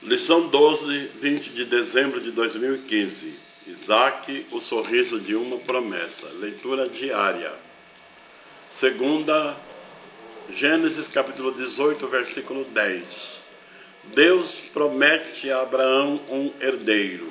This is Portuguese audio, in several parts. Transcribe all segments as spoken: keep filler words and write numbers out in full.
Lição doze, vinte de dezembro de dois mil e quinze. Isaac, o sorriso de uma promessa. Leitura diária. Segunda, Gênesis capítulo dezoito, versículo dez. Deus promete a Abraão um herdeiro.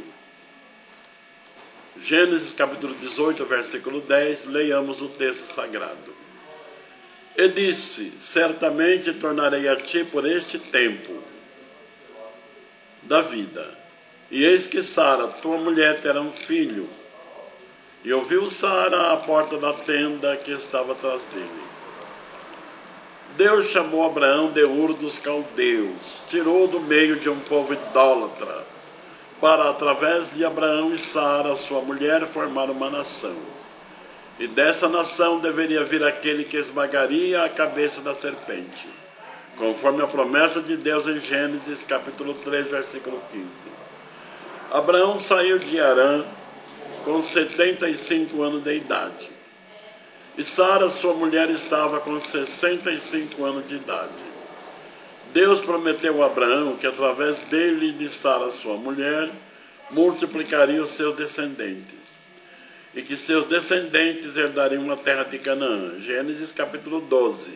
Gênesis capítulo dezoito, versículo dez, leiamos o texto sagrado. E disse: certamente tornarei a ti por este tempo da vida, e eis que Sara, tua mulher, terá um filho. E ouviu Sara à porta da tenda que estava atrás dele. Deus chamou Abraão de Ur dos Caldeus, tirou do meio de um povo idólatra, para, através de Abraão e Sara, sua mulher, formar uma nação. E dessa nação deveria vir aquele que esmagaria a cabeça da serpente, conforme a promessa de Deus em Gênesis capítulo três, versículo quinze. Abraão saiu de Harã com setenta e cinco anos de idade. E Sara, sua mulher, estava com sessenta e cinco anos de idade. Deus prometeu a Abraão que através dele e de Sara, sua mulher, multiplicaria os seus descendentes, e que seus descendentes herdariam a terra de Canaã. Gênesis capítulo doze,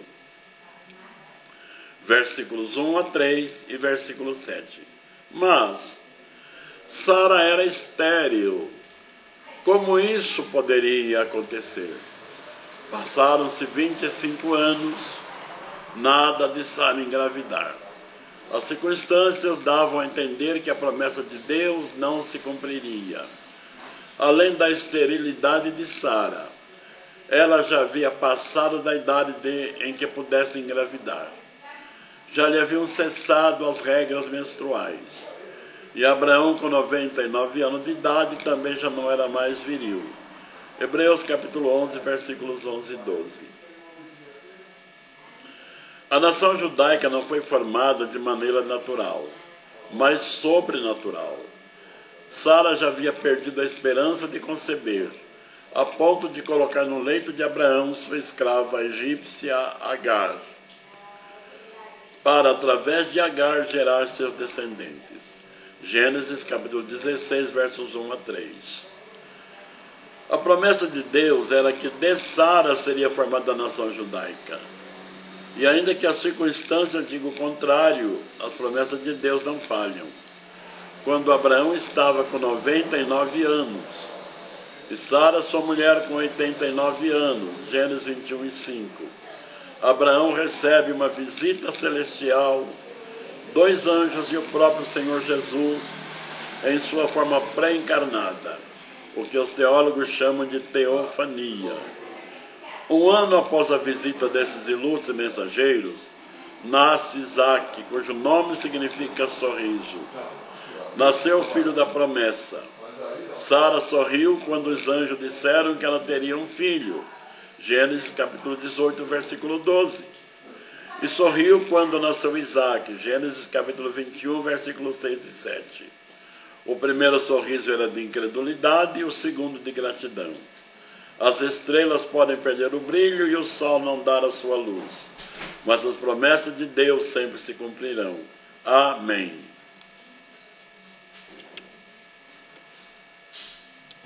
versículos um a três e versículo sete. Mas Sara era estéril. Como isso poderia acontecer? Passaram-se vinte e cinco anos, nada de Sara engravidar. As circunstâncias davam a entender que a promessa de Deus não se cumpriria. Além da esterilidade de Sara, ela já havia passado da idade de, em que pudesse engravidar. Já lhe haviam cessado as regras menstruais. E Abraão, com noventa e nove anos de idade, também já não era mais viril. Hebreus capítulo onze, versículos onze e doze. A nação judaica não foi formada de maneira natural, mas sobrenatural. Sara já havia perdido a esperança de conceber, a ponto de colocar no leito de Abraão sua escrava egípcia Agar, para, através de Agar, gerar seus descendentes. Gênesis capítulo dezesseis, versos um a três. A promessa de Deus era que de Sara seria formada a nação judaica. E ainda que as circunstâncias digam o contrário, as promessas de Deus não falham. Quando Abraão estava com noventa e nove anos, e Sara, sua mulher, com oitenta e nove anos, Gênesis vinte e um e cinco, Abraão recebe uma visita celestial, dois anjos e o próprio Senhor Jesus, em sua forma pré-encarnada, o que os teólogos chamam de teofania. Um ano após a visita desses ilustres mensageiros, nasce Isaac, cujo nome significa sorriso. Nasceu o filho da promessa. Sara sorriu quando os anjos disseram que ela teria um filho. Gênesis capítulo dezoito, versículo doze. E sorriu quando nasceu Isaac. Gênesis capítulo vinte e um, versículos seis e sete. O primeiro sorriso era de incredulidade e o segundo de gratidão. As estrelas podem perder o brilho e o sol não dar a sua luz, mas as promessas de Deus sempre se cumprirão. Amém.